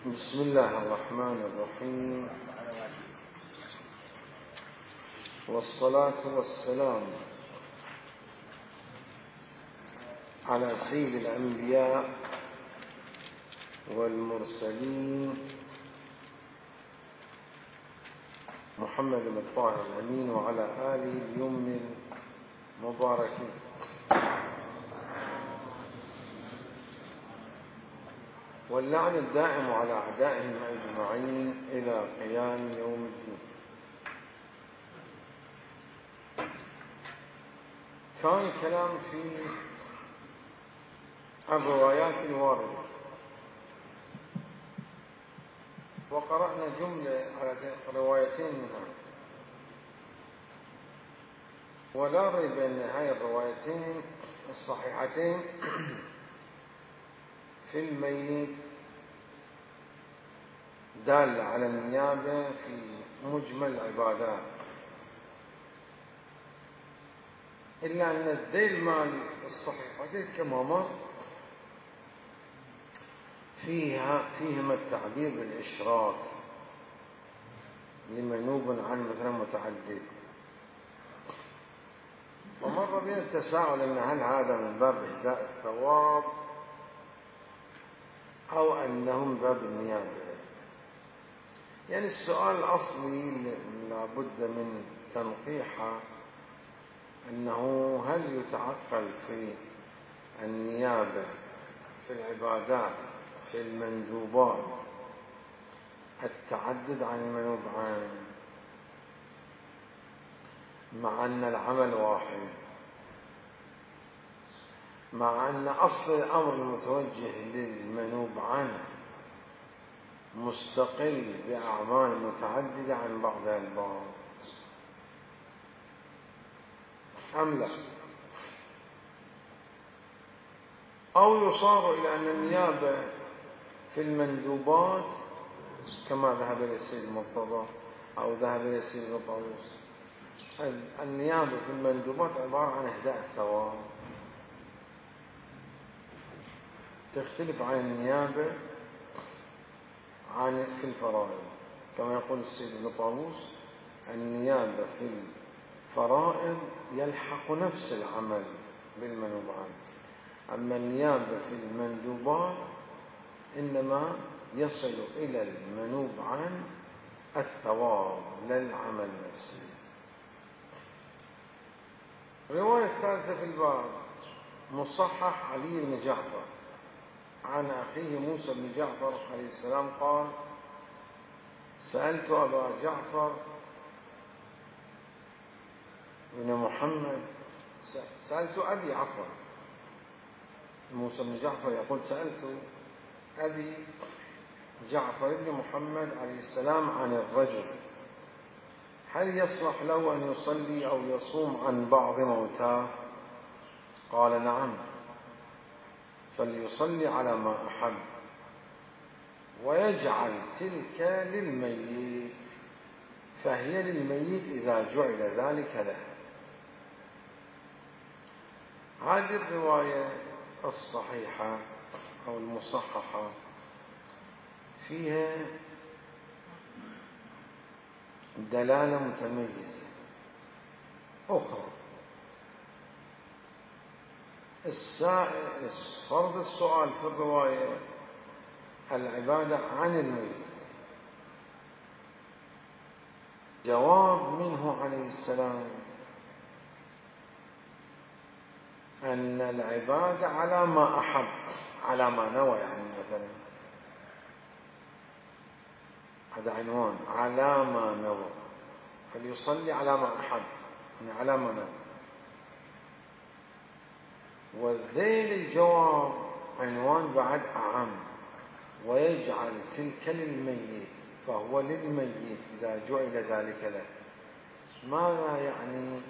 بسم الله الرحمن الرحيم، والصلاة والسلام على سيد الأنبياء والمرسلين محمد الطاهر الأمين وعلى آله اليمن المباركين. واللعن الدائم على أعدائهم أجمعين إلى قيام يوم الدين. كان الكلام في الروايات الواردة، وقرأنا جملة على روايتين منها، ولا ريب أن هاي الروايتين الصحيحتين في الميت دالة على النيابة في مجمل العبادات، إلا أن الذيل مال الصحيحتين كما مر فيهما التعبير بالإشراك لمنوب عن مثلا متعدد، ومر بنا التساؤل أن هل هذا من باب إهداء الثواب أو أنه من باب النيابة. يعني السؤال الأصلي لابد من تنقيحه أنه هل يتعقل في النيابة في العبادات في المندوبات التعدد عن المنوب عنه، مع أن العمل واحد، مع أن أصل الأمر المتوجه للمنوب عنه مستقل بأعمال متعددة عن بعضها البعض، أم لا؟ أو يصار إلى أن النيابة في المندوبات كما ذهب إلى السيد المرتضى أو ذهب إلى السيد الطاووس، النيابة في المندوبات عبارة عن إهداء الثواب، تختلف عن النيابة في الفرائض. كما يقول السيد الطاووس: النيابة في الفرائض يلحق نفس العمل بالمنوب عنه، أما النيابة في المندوبات إنما يصل إلى المنوب عن الثواب لا العمل نفسه. الرواية الثالثة في الباب مصحح علي بن جعفر عن أخيه موسى بن جعفر عليه السلام قال: سألت أبا جعفر بن محمد، سألت أبي عفوا، موسى بن جعفر يقول: سألت أبي جعفر بن محمد عليه السلام عن الرجل هل يصلح له أن يصلي أو يصوم عن بعض موتاه؟ قال: نعم، فليصلي على ما أحب ويجعل تلك للميت، فهي للميت إذا جعل ذلك له. هذه الرواية الصحيحة أو المصححة فيها دلالة متميزة أخرى. فرض السؤال في الرواية العبادة عن الميت، جواب منه عليه السلام أن العبادة على ما أحب، على ما نوى، يعني مثلا هذا عنوان، على ما نوى، فليصلي على ما أحب، يعني على ما نوى. والذيل الجواب عنوان بعد أعم: ويجعل تلك للميت، فهو للميت إذا جعل ذلك له. ماذا يعني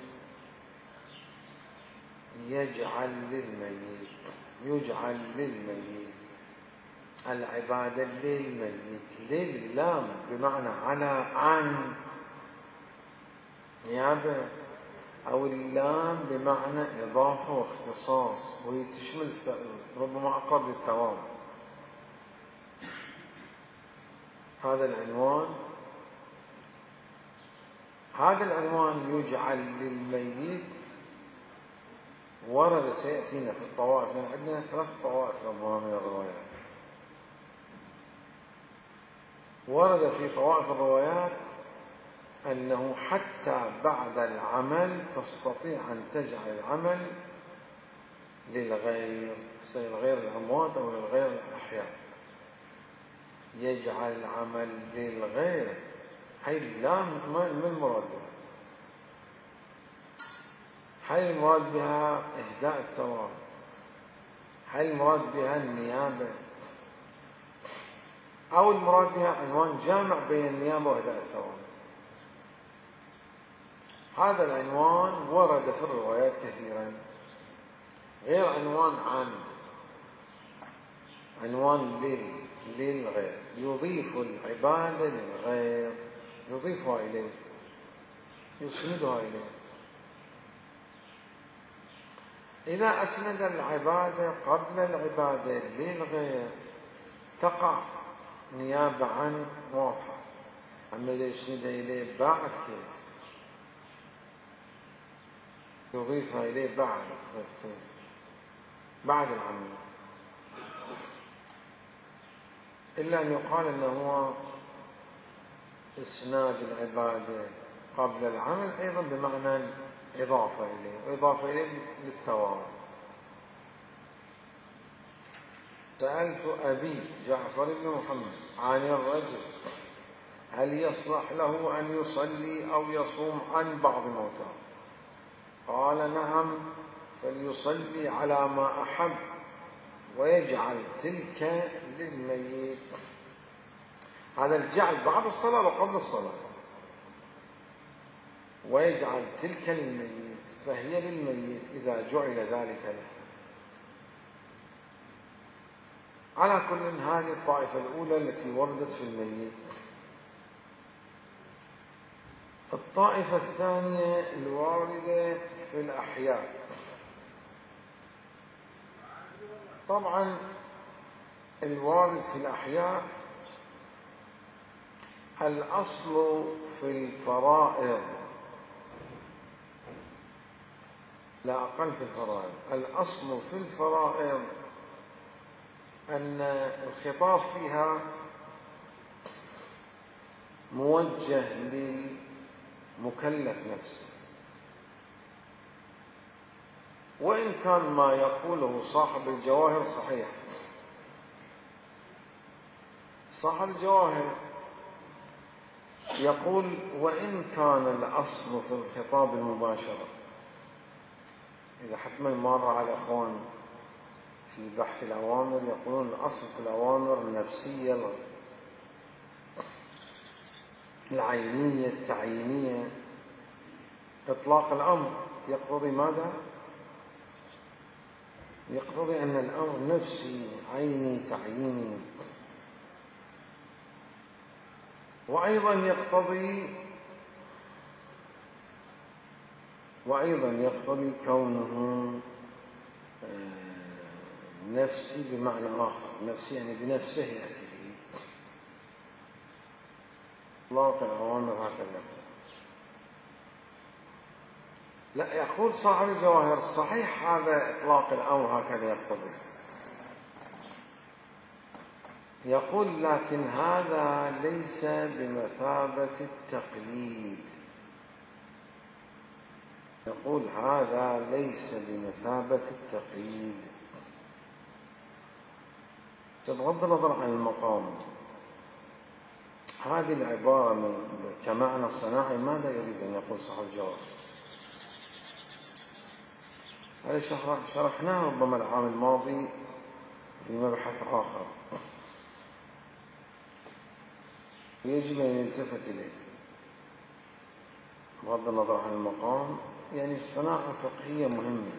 يجعل للميت؟ يجعل للميت العبادة للميت، لللام بمعنى على عن نيابة، أو اللام بمعنى إضافة واختصاص، وهي تشمل ربما أقرب للثواب. هذا العنوان يجعل للميت، ورد سيأتينا في الطوائف، من عندنا 3 طوائف ربما من الروايات، ورد في طوائف الروايات أنه حتى بعد العمل تستطيع أن تجعل العمل للغير، لغير الأموات أو للغير الأحياء، يجعل العمل للغير. هي لا من المراد بها؟ هل المراد بها إهداء الثواب؟ هل المراد بها النيابة؟ أو المراد بها عنوان جامع بين النيابة وإهداء الثواب؟ هذا العنوان ورد في الروايات كثيرا، غير عنوان للغير، يضيف العبادة للغير، يضيفها إليه، يسندها إليه. إذا أسند العبادة قبل العبادة للغير تقع نيابة عن واضحة، أما إذا يسندها إليه بعد كيف يضيفها إليه بعد العمل، إلا أن يقال أنه هو إسناد العبادة قبل العمل أيضا بمعنى إضافة إليه، وإضافة إليه للثواب. سألت أبي جعفر بن محمد عن الرجل هل يصلح له أن يصلي أو يصوم عن بعض موتاه؟ قال نعم، فليصلي على ما أحب ويجعل تلك للميت. هذا الجعل بعد الصلاة وقبل الصلاة، ويجعل تلك للميت، فهي للميت إذا جعل ذلك له. على كل، هذه الطائفة الأولى التي وردت في الميت. الطائفة الثانية الواردة في الأحياء. طبعا الوارد في الأحياء الأصل في الفرائض، لا أقل في الفرائض، الأصل في الفرائض أن الخطاب فيها موجه للمكلف نفسه، وإن كان ما يقوله صاحب الجواهر صحيح. صاحب الجواهر يقول وإن كان الأصل في الخطاب المباشرة، إذا حتما مر على أخوان في بحث الأوامر يقولون الأصل في الأوامر النفسية العينية التعيينية. إطلاق الأمر يقتضي ماذا؟ يقتضي أن الأمر نفسي عيني تعييني، وأيضا يقتضي كونه نفسي بمعنى آخر، نفسي يعني بنفسه يأتي به. إطلاق الأوامر هكذا. لا، يقول صاحب الجواهر صحيح هذا إطلاق الأمر هكذا يقتضي، يقول لكن هذا ليس بمثابة التقليد، يقول هذا ليس بمثابة التقليد. بغض النظر عن المقام، هذه العبارة كمعنى الصناعي ماذا يريد أن يقول صاحب الجواب؟ هذا شرحناه ربما العام الماضي في مبحث آخر يجب أن يلتفت إليه بغض النظر عن المقام. يعني الصناعة الفقهية مهمة.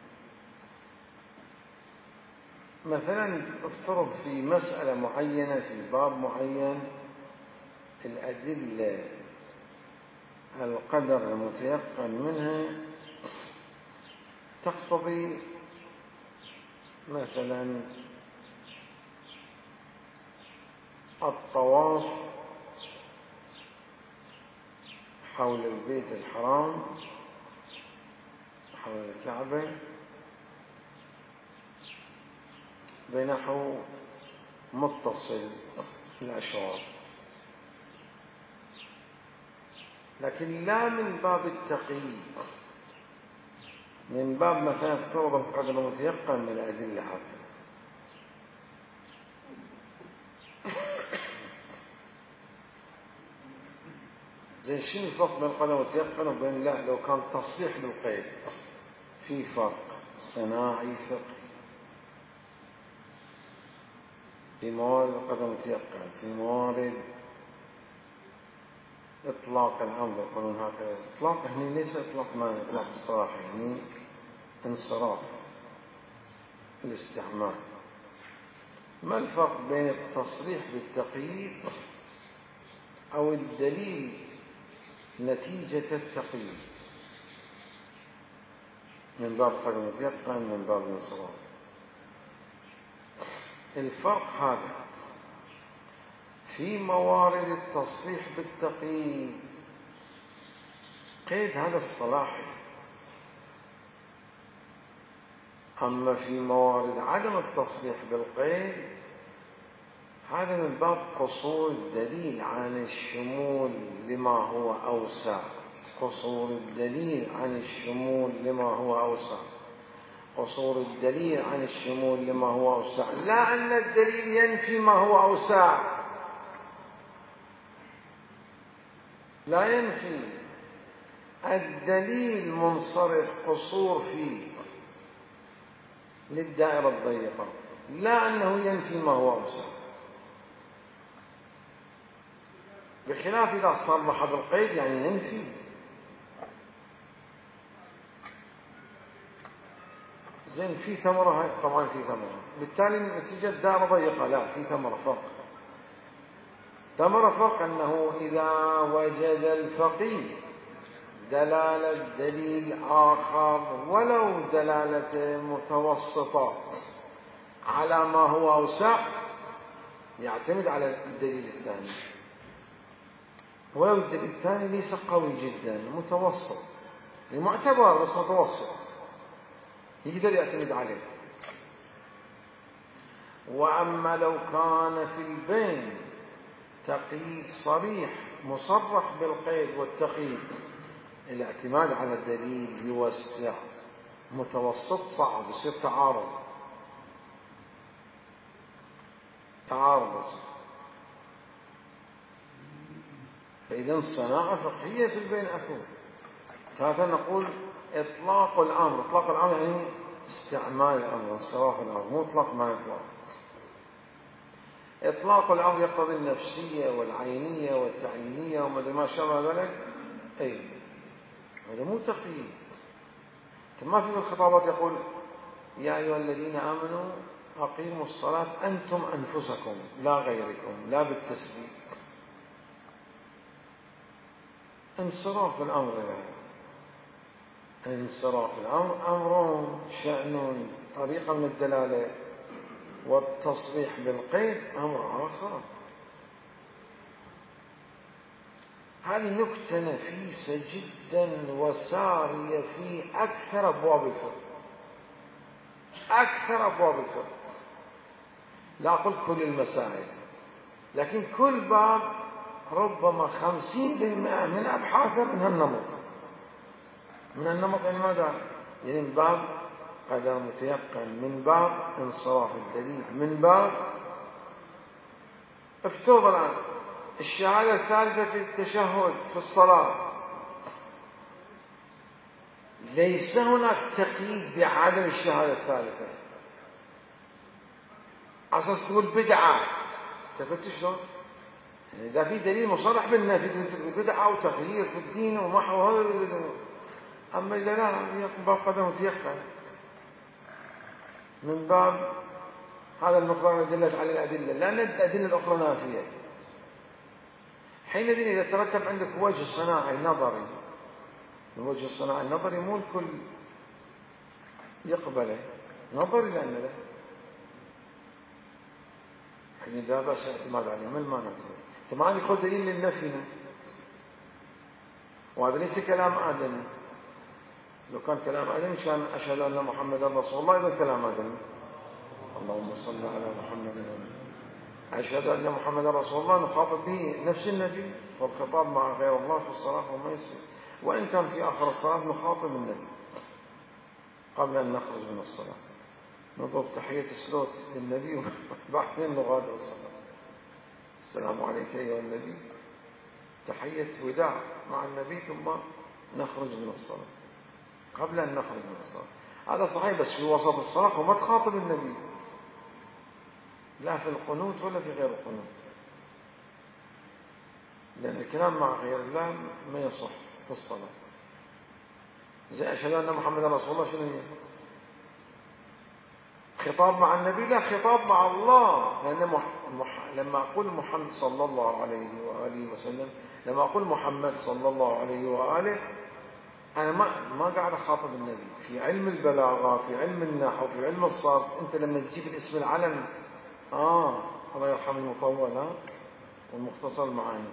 مثلا افترض في مسألة معينة في باب معين الأدلة القدر المتيقن منها تقتضي مثلا الطواف حول البيت الحرام، حول الكعبة، بنحو متصل الأشواط، لكن لا من باب التقييد، من باب مثلا افترض القدر متيقن من الأدلة هكذا. زي شنو الفرق بين القدر متيقن وبين لا لو كان تصريح بالقيد؟ في فرق صناعي فقهي في موارد القدر متيقن، في موارد إطلاق الأمر يقولون هكذا. إطلاق هنا ليس إطلاق معنى إطلاق الصراحة، يعني انصراف الاستعمال. ما الفرق بين التصريح بالتقييد أو الدليل نتيجة التقييد من باب قدر متيقن من باب الانصراف؟ الفرق هذا في موارد التصريح بالتقييد، قيد هذا اصطلاحي. أما في موارد عدم التصريح بالقيد هذا من باب قصور الدليل عن الشمول لما هو أوسع، قصور الدليل عن الشمول لما هو أوسع، قصور الدليل عن الشمول لما هو أوسع، لا أن الدليل ينفي ما هو أوسع، لا ينفي. الدليل منصرف قصور فيه للدائرة الضيقة، لا أنه ينفي ما هو أوسع. بخلاف إذا صرح بالقيد يعني ينفي. زين في ثمرة، طبعا في ثمرة، بالتالي نتيجة دائرة ضيقة، لا في ثمرة فرق. ثمرة فرق أنه إذا وجد الفقيه دلالة دليل آخر ولو دلالة متوسطة على ما هو أوسع يعتمد على الدليل الثاني، ولو الدليل الثاني ليس قوي جدا متوسط، يعني معتبر بس متوسط يقدر يعتمد عليه. وأما لو كان في البين تقييد صريح مصرح بالقيد والتقييد، الاعتماد على الدليل يوسع، متوسط صعب، يصير تعارض. فإذا صناعة فقهية في البين أكو. ثالثا نقول إطلاق الأمر. إطلاق الأمر يعني استعمال الأمر، انصراف الأمر، مو إطلاق ما يطلق. إطلاق الأمر يقتضي النفسية والعينية والتعيينية وما ما شابه ذلك. أي هذا مو تقييد. ما في الخطابات يقول يا أيها الذين آمنوا أقيموا الصلاة أنتم أنفسكم لا غيركم، لا بالتسبيح. انصراف الأمر لها، انصراف الأمر أمر شأن طريقة من الدلالة، والتصريح بالقيد أمر آخر. هذه نكتة نفيسة جدا وسارية في أكثر أبواب الفقه، أكثر أبواب الفقه. لا أقول كل المسائل، لكن كل باب ربما 50% من أبحاثه من هالنمط. من النمط يعني ماذا؟ يعني من باب قدر متيقن، من باب انصراف الدليل، من باب افترض الآن الشهادة الثالثة في التشهد في الصلاة، ليس هناك تقييد بعدم الشهادة الثالثة أساس تقول بدعة. تفكت شلون؟ يعني إذا في دليل مصرح بالنفي بدعة وتغيير في الدين ومحو هذا. أما إذا لا، يكون باب قدر متيقن من باب هذا المقدار دلت على الأدلة، لأن الأدلة الأخرى نافية. حينئذ إذا ترتب عندك وجه صناعي نظري، الوجه الصناعي النظري مو الكل يقبله، نظري لأن له حين لا بأس اعتماد عليه، من ما نقبل. طبعا يقول دليل للنفي، وهذا ليس كلام آدمي. لو كان كلام آدمي كان أشهد أن محمدا رسول الله إذا كلام آدمي. اللهم صل على محمد وعلى أشهد أن محمدا رسول الله نخاطب به نفس النبي، والخطاب مع غير الله في الصلاة وما يصير. وإن كان في آخر الصلاة نخاطب النبي قبل أن نخرج من الصلاة، نضرب تحية السلوت للنبي وبعدين نغادر الصلاة. السلام عليك أيها النبي، تحية وداع مع النبي، ثم نخرج من الصلاة قبل أن نخرج من الصلاة. هذا صحيح، بس في وسط الصلاة وما تخاطب النبي، لا في القنوت ولا في غير القنوت، لأن الكلام مع غير الله ما يصح في الصلاة. زي أشهد أن محمدا رسول الله، شنو هي؟ خطاب مع النبي؟ لا، خطاب مع الله. لأن لما أقول محمد صلى الله عليه وآله وسلم، لما أقول محمد صلى الله عليه وآله، أنا ما قاعد أخاطب النبي. في علم البلاغة، في علم النحو، في علم الصرف، أنت لما تجيب الاسم العلم، الله يرحم المطول والمختصر المعاني،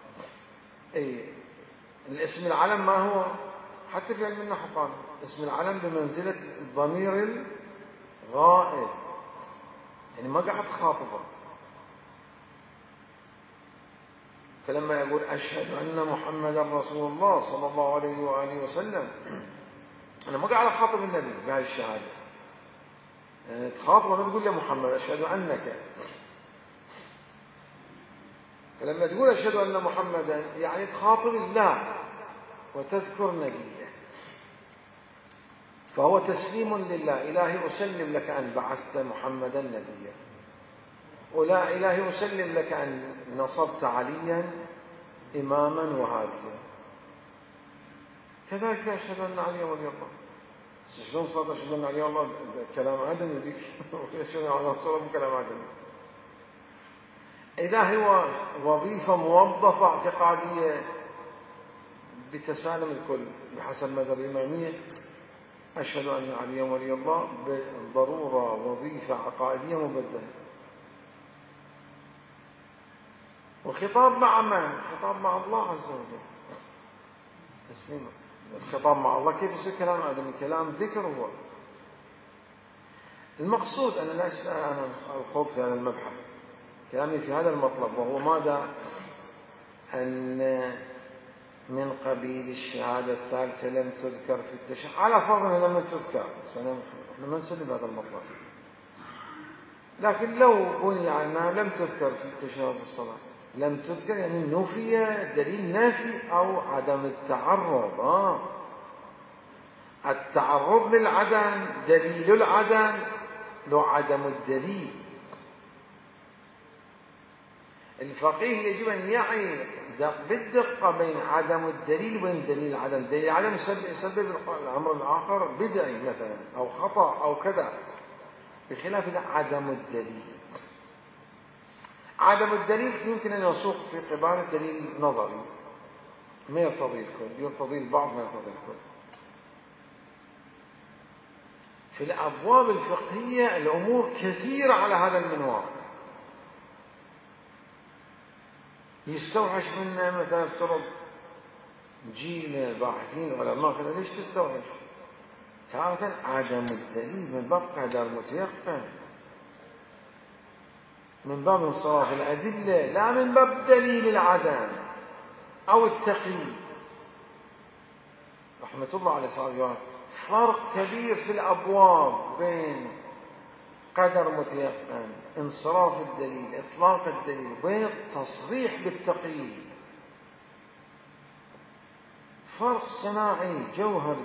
الاسم العلم ما هو؟ حتى في علم النحو قال اسم العلم بمنزلة الضمير الغائب، يعني ما قاعد تخاطبه. فلما يقول أشهد أن محمدا رسول الله صلى الله عليه وآله وسلم، أنا ما قاعد أخاطب النبي بهذه الشهادة، يعني تخاطبه ما تقول له محمد، أشهد أنك. فلما تقول أشهد أن محمدا يعني تخاطب الله وتذكر نبيه، فهو تسليم لله. إلهي أسلم لك أن بعثت محمدا نبيا، ولا إلهي أسلم لك أن نصبت عليا إماما وهاديا. كذلك أشهد أن علي ولي الله. شلون صار أشهد أن علي الله كلام آدم يديك أشهد أن علي رسول الله كلام آدم؟ إذا هو وظيفة موظفة اعتقادية بتسالم الكل بحسب مذهب الإمامية، أشهد أن علي ولي الله بالضرورة وظيفة عقائدية مبدلة. وخطاب مع من؟ خطاب مع الله عز وجل، تسليم. الخطاب مع الله كيف يصير كلام آدمي؟ كلام ذكر. هو المقصود أنا لا أنا الخوض في هذا المبحث، كلامي في هذا المطلب، وهو ماذا؟ أن من قبيل الشهادة الثالثة لم تذكر في التشهد، على فرض أنها لم تذكر، احنا ما نسلم هذا المطلب، لكن لو بني عنها لم تذكر في التشهد في الصلاة، لم تذكر يعني نفي دليل نافي أو عدم التعرض. التعرض للعدم دليل العدم، لو عدم الدليل. الفقيه يجب أن يعي بالدقة بين عدم الدليل وبين دليل العدم. دليل العدم يسبب الأمر الآخر بدعي مثلا أو خطأ أو كذا، بخلاف عدم الدليل. عدم الدليل يمكن أن يسوق في قبال الدليل نظري، ما يرتضي الكل، يرتضي البعض ما يرتضي الكل. في الأبواب الفقهية الأمور كثيرة على هذا المنوال. يستوحش منا مثلا افترض جيل باحثين علماء كذا، ليش تستوحش؟ تارة عدم الدليل من باب قدر متيقن، من باب انصراف الأدلة، لا من باب دليل العدم أو التقييد. رحمة الله عليه صاحبه. فرق كبير في الأبواب بين قدر متيقن، انصراف الدليل، إطلاق الدليل، وبين التصريح بالتقييد. فرق صناعي جوهري.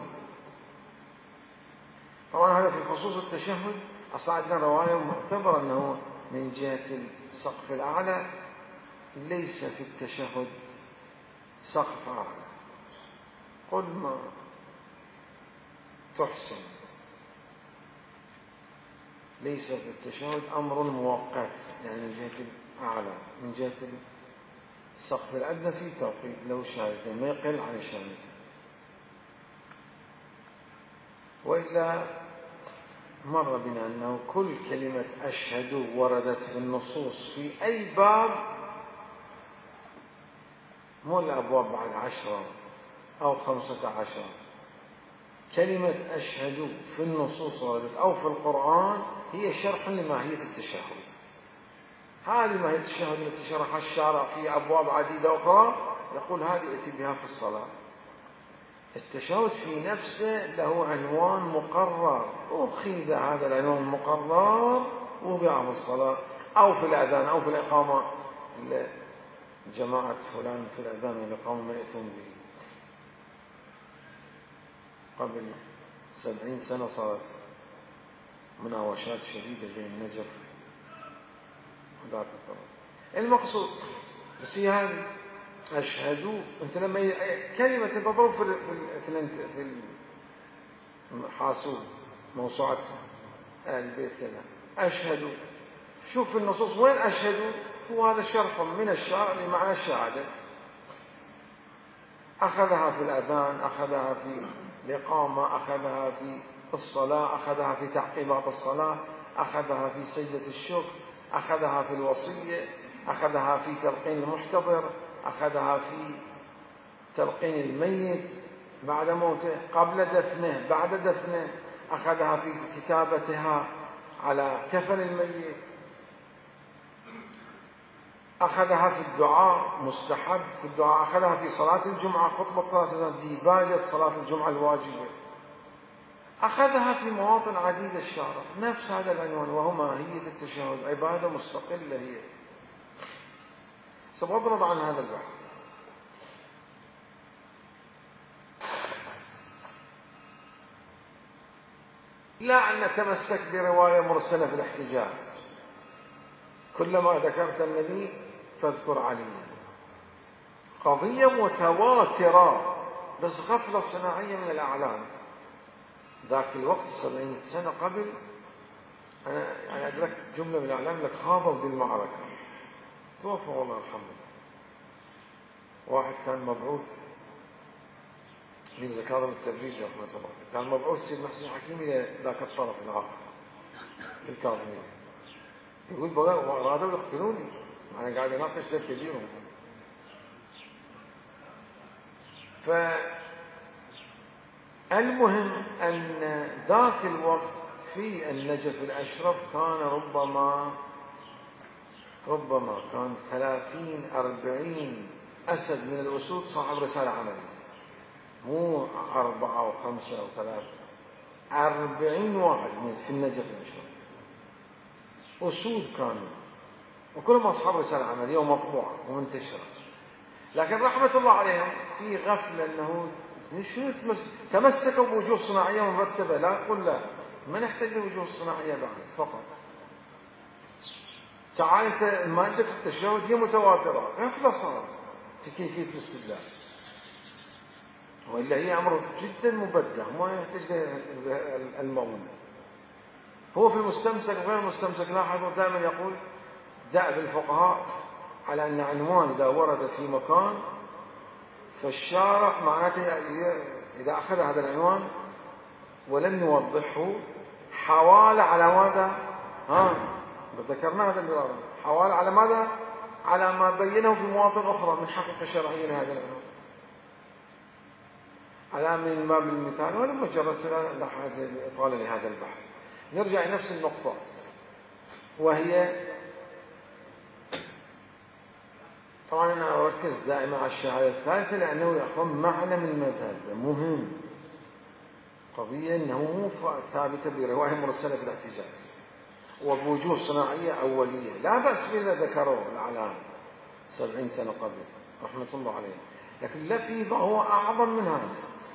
طبعا هذا في خصوص التشهد. أصعدنا رواية معتبرة أنه من جهة السقف الأعلى ليس في التشهد سقف أعلى، قل ما تحسن. ليس في التشهد أمر مؤقت، يعني من جهة الأعلى، من جهة السقف الأدنى في توقيت له شهادتين ما يقل عن الشهادتين. وإلا مر بنا أنه كل كلمة أشهد وردت في النصوص في أي باب، مو الأبواب بعد 10 أو 15. كلمة أشهد في النصوص وردت أو في القرآن هي شرح لماهية التشهد. هذه ماهية التشهد التي شرحها الشارع في أبواب عديدة أخرى، يقول هذه ائت بها في الصلاة. التشهد في نفسه له عنوان مقرر، أخذ هذا العنوان المقرر ووضع في الصلاة أو في الأذان أو في الإقامة. جماعة فلان في الأذان والإقامة ما يأتون به. قبل 70 سنة صارت مناوشات شديدة بين النجف وذاك الطرف. المقصود بس هي هذه أشهد. أنت لما كلمة تضرب في الحاسوب موسوعة آل البيت كذا أشهد، شوف النصوص وين أشهد. هو هذا شرح من الشارع لمعنى الشهادة. أخذها في الأذان، أخذها في الإقامة، أخذها في الصلاة، أخذها في تعقيبات الصلاة، أخذها في سجدة الشكر، أخذها في الوصية، أخذها في تلقين المحتضر، أخذها في تلقين الميت بعد موته، قبل دفنه، بعد دفنه، أخذها في كتابتها على كفن الميت، أخذها في الدعاء مستحب في الدعاء، أخذها في صلاة الجمعة، خطبة صلاة الجمعة، ديباجة صلاة الجمعة الواجبة، أخذها في مواطن عديدة الشارع نفس هذا العنوان، وهو ماهية التشهد، عبادة مستقلة هي. سأضرب عن هذا البحث. لا أن نتمسك برواية مرسلة في الاحتجاج. كلما ذكرت النبي فاذكر عليا. قضية متواترة بس غفلة صناعية من الأعلام. ذاك الوقت 70 سنة قبل أنا أدركت جملة من الأعلام لك خاضوا ذي المعركة، توفى والله يرحمه. واحد كان مبعوث من كاظم التبريزي رحمه الله، كان مبعوث سيد محسن حكيم إلى ذاك الطرف الآخر في الكاظمية. يقول بقى أرادوا يقتلوني، أنا قاعد أناقش ذلك كبيرهم. فالمهم أن ذاك الوقت في النجف الأشرف كان ربما كان 30-40 أسد من الأسود صاحب رسالة عملية، مو 4 أو 5 أو 3، 40 واحد في النجف الأشرف أسود كانوا، وكلهم أصحاب رسالة عملية ومطبوعة ومنتشرة. لكن رحمة الله عليهم في غفلة أنه شنو تمسكوا بوجوه صناعية مرتبة. لا قل لا، ما نحتاج لوجوه الصناعية بعد فقط. تعال أنت مادة التشهد هي متواترة، غفلة صارت في كيفية الاستدلال، وإلا هي أمر جدا مبدع ما يحتاج المؤمن. هو في المستمسك وغير المستمسك. لاحظوا دائما يقول دأب الفقهاء على أن عنوان إذا ورد في مكان فالشارع معناته إذا أخذ هذا العنوان ولم يوضحه حوال على ماذا؟ ذكرنا هذا الجواب، حوال على ماذا؟ على ما بينه في مواطن أخرى من حقيقة شرعية لهذا العنوان، على من باب المثال، ولا مجرد سنة لا حاجة إطالة لهذا البحث. نرجع إلى نفس النقطة، وهي طبعا أنا أركز دائما على الشهادة الثالثة لأنه يأخذ معنى من المذهب مهم. قضية أنه ثابتة برواية مرسلة في الاحتجاج وبوجوه صناعية أولية لا بأس بها ذكروه الأعلام 70 سنة قبل رحمة الله عليه. لكن لا في ما هو أعظم من هذا.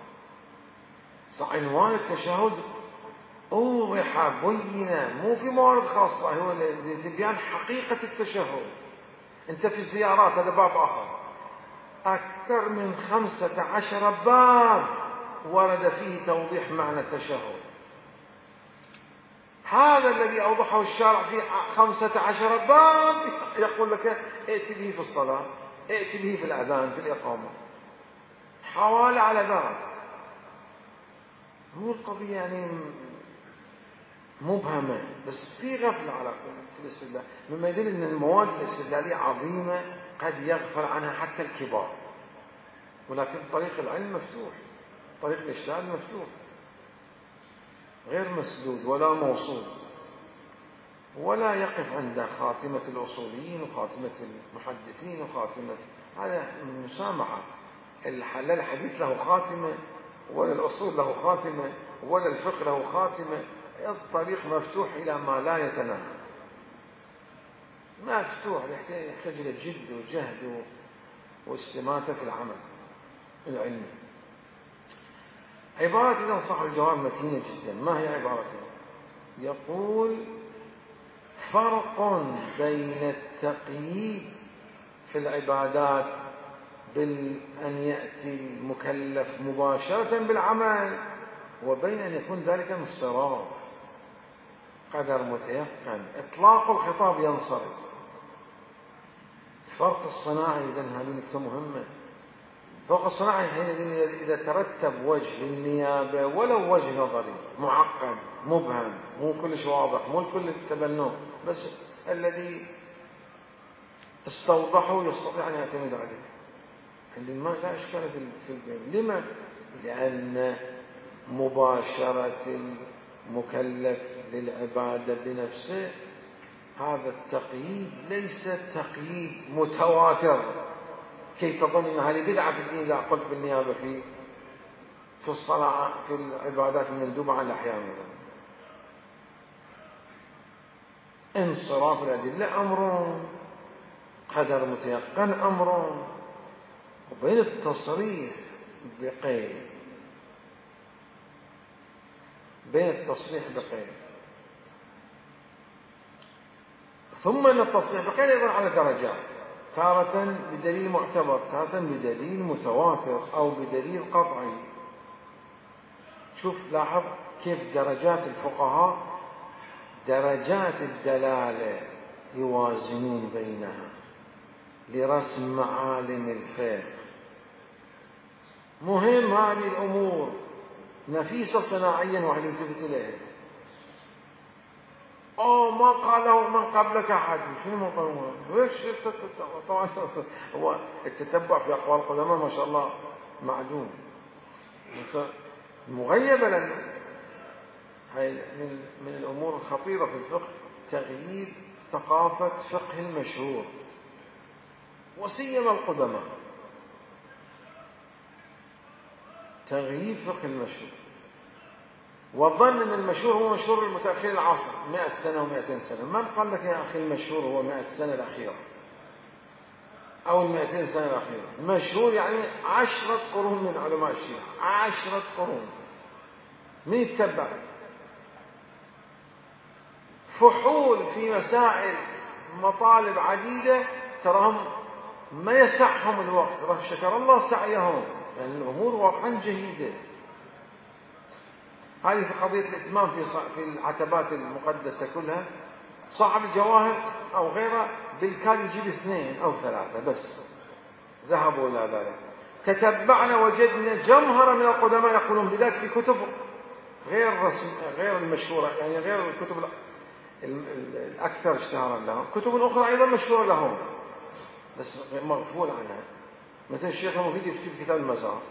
عنوان التشهد أوضح بينا مو في موارد خاصة، هو لتبيان حقيقة التشهد. أنت في الزيارات هذا باب آخر، أكثر من 15 باب ورد فيه توضيح معنى التشهد. هذا الذي أوضحه الشارع في 15 باب يقول لك ائت به في الصلاة، ائت به في الأذان، في الإقامة، حوالي على ذلك. مو القضية يعني مبهمة، بس في غفلة على كل الاستدلال، مما يدل أن المواد الاستدلالية عظيمة قد يغفل عنها حتى الكبار. ولكن طريق العلم مفتوح، طريق الاجتهاد مفتوح غير مسدود ولا موصول، ولا يقف عند خاتمة الأصوليين وخاتمة المحدثين وخاتمة، هذا مسامحة. لا الحديث له خاتمة ولا الأصول له خاتمة ولا الفقه له خاتمة، الطريق مفتوح إلى ما لا يتناهى، مفتوح، يحتاج إلى جد وجهد واستماتة في العمل العلمي. عبارة إذا صاحب الجواب متينة جدا. ما هي عبارته؟ يقول: فرق بين التقييد في العبادات بأن يأتي المكلف مباشرة بالعمل، وبين أن يكون ذلك انصراف قدر متيقن، إطلاق الخطاب ينصرف. الفرق الصناعي، إذن هذه نكتة مهمة. الفرق الصناعي حينئذ إذا ترتب وجه للنيابة ولو وجه نظري معقد مبهم، مو كلش واضح، مو الكل التبنى، بس الذي استوضحه يستطيع أن يعتمد عليه، عندما لا إشكال في البين. لما؟ لأن مباشرة المكلف للعبادة بنفسه هذا التقييد ليس تقييد متواتر كي تظن أن هذه بدعة في الدين إذا قلت بالنيابة في الصلاة في العبادات المندوبة عن الأحيان مثلا. انصراف الأدلة أمر، قدر متيقن أمر، وبين التصريح بقيد، بين التصريح بقيد. ثم أن التصريح بقيد أيضا على درجات، تارة بدليل معتبر، تارة بدليل متواتر أو بدليل قطعي. شوف لاحظ كيف درجات الفقهاء، درجات الدلالة يوازنون بينها لرسم معالم الفقه. مهم هذه الأمور نفيسة صناعيا واحد يلتفت إليها. ما قاله من قبلك أحد، شنو ما قاله؟ ويش طبعا هو التتبع في أقوال القدماء ما شاء الله معدوم مغيبة لنا. هاي من الأمور الخطيرة في الفقه، تغيير ثقافة فقه المشهور وسيما القدماء، تغيير فقه المشهور، وظن أن المشهور هو مشهور المتأخر العصر 100 سنة و200 سنة. من قال لك يا أخي المشهور هو 100 سنة الأخيرة أو 200 سنة الأخيرة؟ المشهور يعني 10 قرون من علماء الشيعة، 10 قرون. من يتبع؟ فحول في مسائل مطالب عديدة تراهم ما يسعهم الوقت، شكر الله سعيهم، يعني الأمور واقعا جيدة. هذه في قضية الإتمام في العتبات المقدسة كلها، صاحب الجواهر أو غيره بالكاد يجيب 2 أو 3 بس، ذهبوا إلى ذلك. تتبعنا وجدنا جمهرة من القدماء يقولون بذلك في كتب غير المشهورة، يعني غير الكتب الأكثر اشتهارا لهم، كتب أخرى أيضا مشهورة لهم بس مغفول عنها. مثل الشيخ المفيد يفتي في كتاب المزار،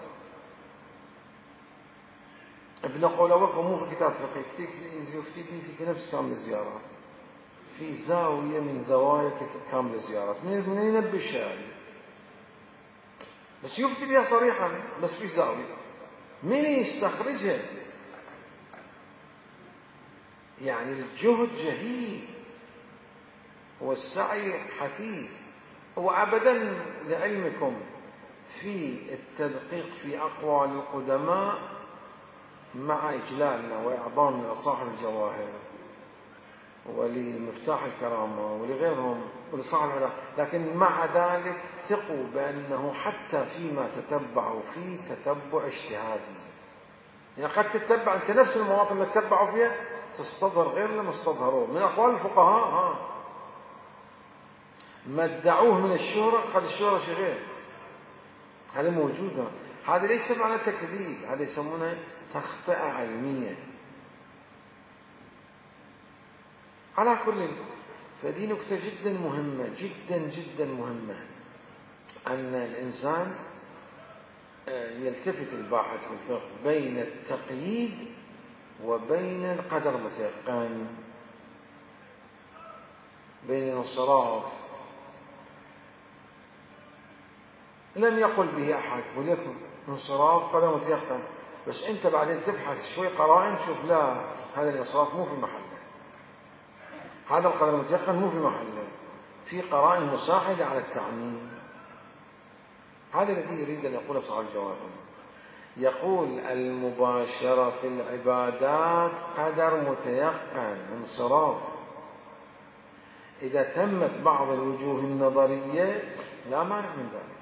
ابن قولوق مو في كتاب فقه، يفتي في نفس كامل الزيارات، في زاوية من زوايا كامل الزيارات، من ينبي الشاعري بس يفتي بها صريحا، بس في زاوية من يستخرجها؟ يعني الجهد جهيد والسعي حثيث. وأبدا لعلمكم في التدقيق في أقوال القدماء مع إجلالنا وإعظامنا لصاحب الجواهر ولمفتاح الكرامة ولغيرهم ولصاحب العراق، لكن مع ذلك ثقوا بأنه حتى فيما تتبعوا فيه تتبع اجتهادي. يعني قد تتبع أنت نفس المواطن اللي تتبعوا فيها تستظهر غير لما استظهروه من أقوال الفقهاء، ما ادعوه من الشهرة، قد الشهرة شيء غير، هذا موجود. هذا ليس معنى تكذيب، هذا يسمونه تخطئة علمية. على كل، فدي نكتة جدا مهمة، جدا جدا مهمة، أن الإنسان يلتفت الباحث في الفقه بين التقييد وبين القدر المتيقن، بين الانصراف. لم يقل به أحد وليكن انصراف قدر متيقن، بس أنت بعدين تبحث شوي قرائن تشوف لا، هذا الانصراف مو في محله، هذا القدر المتيقن مو في محله، في قرائن مساعدة على التعميم. هذا الذي يريد أن يقول صاحب الجواهر. يقول المباشرة في العبادات قدر متيقن انصراف، إذا تمت بعض الوجوه النظرية لا مانع من ذلك.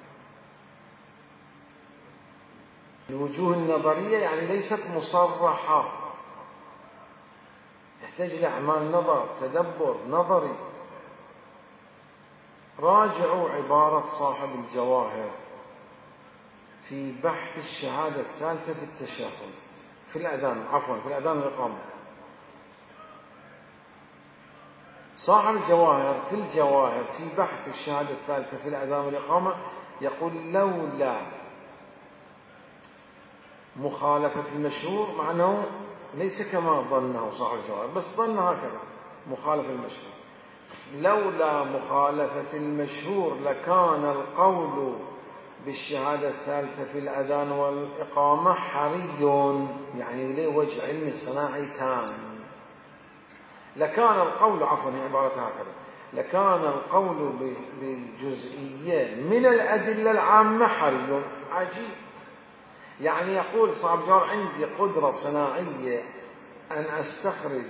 الوجوه النظرية يعني ليست مصرحة، يحتاج لأعمال نظر، تدبر نظري. راجعوا عبارة صاحب الجواهر في بحث الشهادة الثالثة في التشهد في الأذان، عفوا في الأذان والإقامة. صاحب الجواهر في الجواهر في بحث الشهادة الثالثة في الأذان والإقامة يقول لولا مخالفة المشهور، مع أنه ليس كما ظنه صاحب الجواهر، بس ظن هكذا مخالفة المشهور، لولا مخالفة المشهور لكان القول بالشهادة الثالثة في الأذان والإقامة حري، يعني له وجه علمي صناعي تام. لكان القول، عفوا عبارة هكذا، لكان القول بالجزئية من الأدلة العامة حري. عجيب، يعني يقول صاحب الجواهر عندي قدرة صناعية أن أستخرج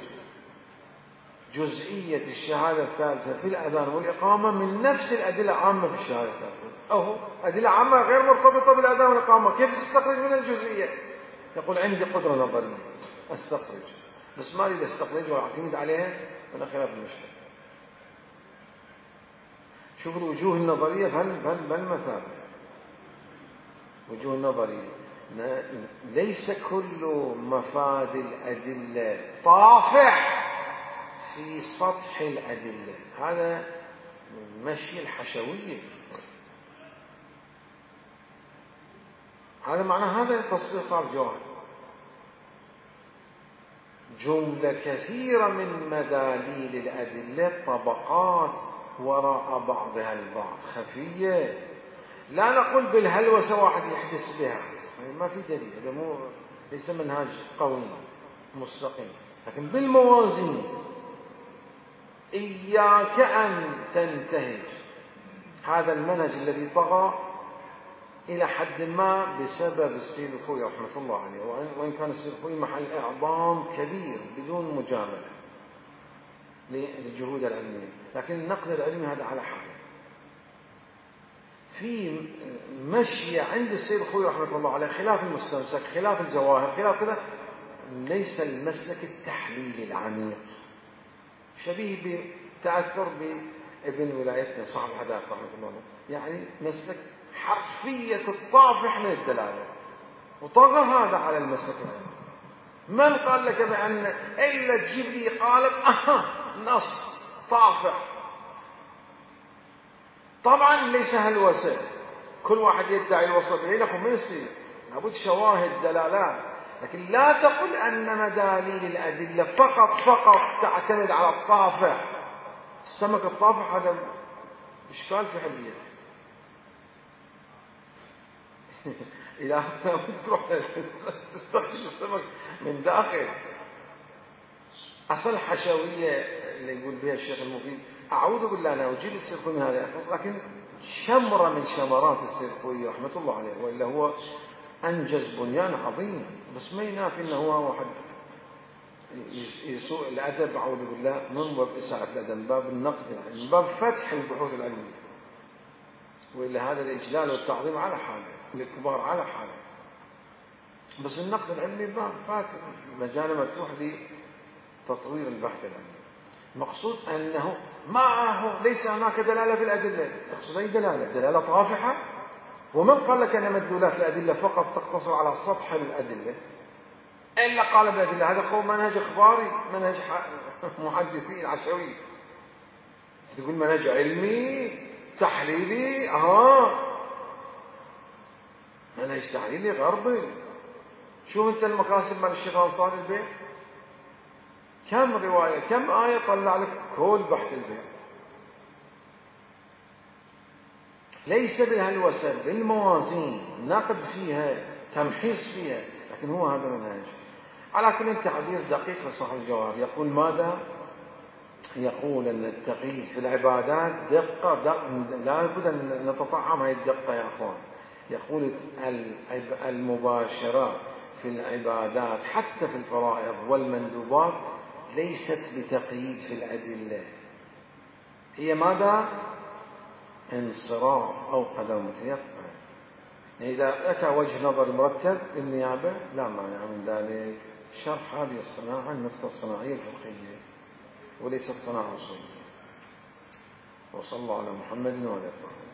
جزئية الشهادة الثالثة في الأذان والإقامة من نفس الأدلة العامة في الشهادة الثالثة. أهو أدلة عامة غير مرتبطة بالأذان والإقامة، كيف تستخرج من الجزئية؟ يقول عندي قدرة نظرية أستخرج، بس ما أريد أستخرج وأعتمد عليها من خلاف المشكلة. شوف الوجوه النظرية بهالمثابة. وجوه النظرية ليس كل مفاد الأدلة طافح في سطح الأدلة، هذا مشي الحشوية، هذا معناه، هذا تصريح صاحب الجواهر. جملة كثيرة من مداليل الأدلة طبقات وراء بعضها البعض خفية، لا نقول بالهلوسة واحد يحدث بها، ما في دليل، هذا ليس منهاج قوي مستقيم. لكن بالموازين إياك أن تنتهج هذا المنهج الذي طغى إلى حد ما بسبب السيد الخوئي رحمة الله عليه، وإن كان السيد الخوئي محل إعظام كبير بدون مجاملة للجهود العلمية، لكن النقد العلمي هذا على حاله. في مشي عند السيد الخوئي رحمة الله عليه خلاف المستمسك، خلاف الجواهر، خلاف كذا، ليس المسلك التحليلي العميق، شبيه بتأثر بابن ولايتنا صاحب الحدائق رحمة الله عليه، يعني مسلك حرفية الطافح من الدلالة، وطغى هذا على المسلك العلمي. من قال لك بأن إلا تجيب لي قالب نص طافح؟ طبعا ليس هالوسع، كل واحد يدعي الوسط إليه، لكم ما يصير، لابد شواهد دلالات. لكن لا تقل أن مداليل الأدلة فقط تعتمد على الطافح. السمك الطافح هذا إشكال في حليته. إذا تروح تستخرج السمك من داخل، أصل حشوية اللي يقول بها الشيخ المفيد، أعوذ بالله أنا أجيب السيد الخوئي من هذا، لكن شمرة من شمرات السيد الخوئي رحمة الله عليه، وإلا هو أنجز بنيان عظيم، بس ما ينافي أنه هو واحد يسوء الأدب، أعوذ بالله، من باب إساءة الأدب، من باب النقد، من باب فتح البحوث العلمية، وإلا هذا الإجلال والتعظيم على حاله، الكبار على حاله، بس النقد العلمي باب فاتح، مجال مفتوح لتطوير البحث العلمي. المقصود أنه معه ليس هناك دلالة في الأدلة. تقصد أي دلالة؟ دلالة طافحة؟ ومن قال لك أن مدلولات الأدلة فقط تقتصر على سطح الأدلة؟ إلا قال بالأدلة، هذا هو منهج إخباري، منهج محدثين عشوي. تقول منهج علمي تحليلي، منهج تحليلي غربي. شوف انت المكاسب مال الشيخ الانصاري البيع، كم روايه كم ايه طلع لك كل بحث البيع، ليس بهالوسع بالموازين، نقد فيها، تمحيص فيها، لكن هو هذا المنهج. على كل تعبير دقيق لصاحب الجواهر. يقول ماذا؟ يقول ان التقييد في العبادات دقه، لا بد ان نتطعم هذه الدقه يا اخوان. يقول المباشرات في العبادات حتى في الفرائض والمندوبات ليست بتقييد في الأدلة، هي ماذا؟ انصراف أو قدر متيقن. إذا أتى وجه نظر مرتب بالنيابة لا مانع من ذلك. شرح هذه الصناعة النقطة الصناعية الفقهية وليست صناعة أصولية. وصلى الله على محمد وعلى آله.